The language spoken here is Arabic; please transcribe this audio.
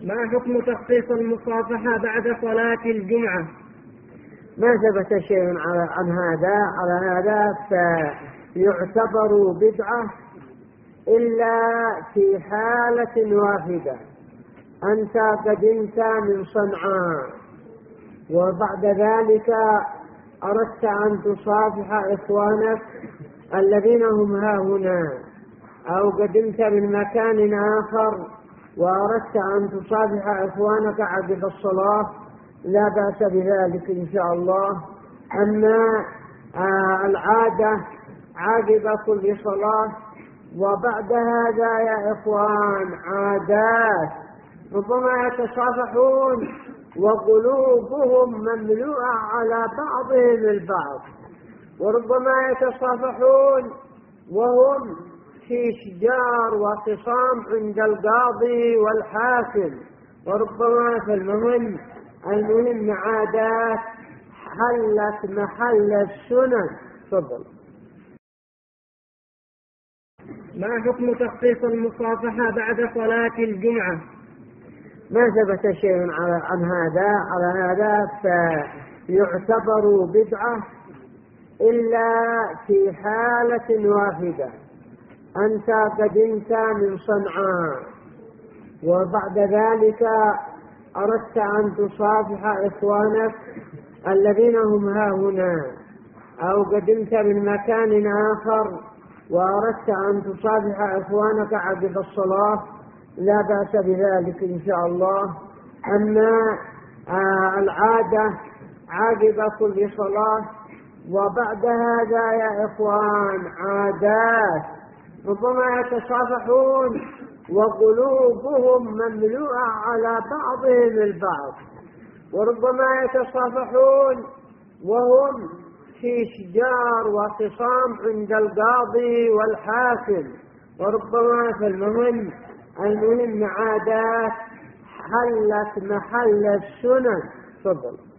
ما حكم تخصيص المصافحة بعد صلاة الجمعة؟ ما ثبت شيء عن هذا فيعتبر بدعة إلا في حالة واحدة. أنت قدمت من صنعاء وبعد ذلك أردت أن تصافح إخوانك الذين هم ها هنا، أو قدمت من مكان آخر وأردت أن تصافح إخوانك عقب الصلاة، لا بأس بذلك إن شاء الله. أما العادة عقب كل صلاة وبعد هذا يا إخوان عادات، ربما يتصافحون وقلوبهم مملوءة على بعضهم البعض، وربما يتصافحون وهم في شجار وخصام عند القاضي والحاكم، وربما في المهم عادات حلت محل السنن. تفضل. ما حكم تخصيص المصافحة بعد صلاة الجمعة؟ ما ثبت شيء عن هذا فيعتبر بدعة إلا في حالة واحدة. أنت قدمت من صنعاء وبعد ذلك أردت أن تصافح إخوانك الذين هم ها هنا، أو قدمت من مكان آخر وأردت أن تصافح إخوانك عقب الصلاة، لا بأس بذلك إن شاء الله. أما العادة عقب كل صلاة وبعد هذا يا إخوان عادات، ربما يتصافحون وقلوبهم مملوءة على بعضهم البعض، وربما يتصافحون وهم في شجار وخصام عند القاضي والحاكم، وربما في المهم عادات حلت محل السنن. تفضل.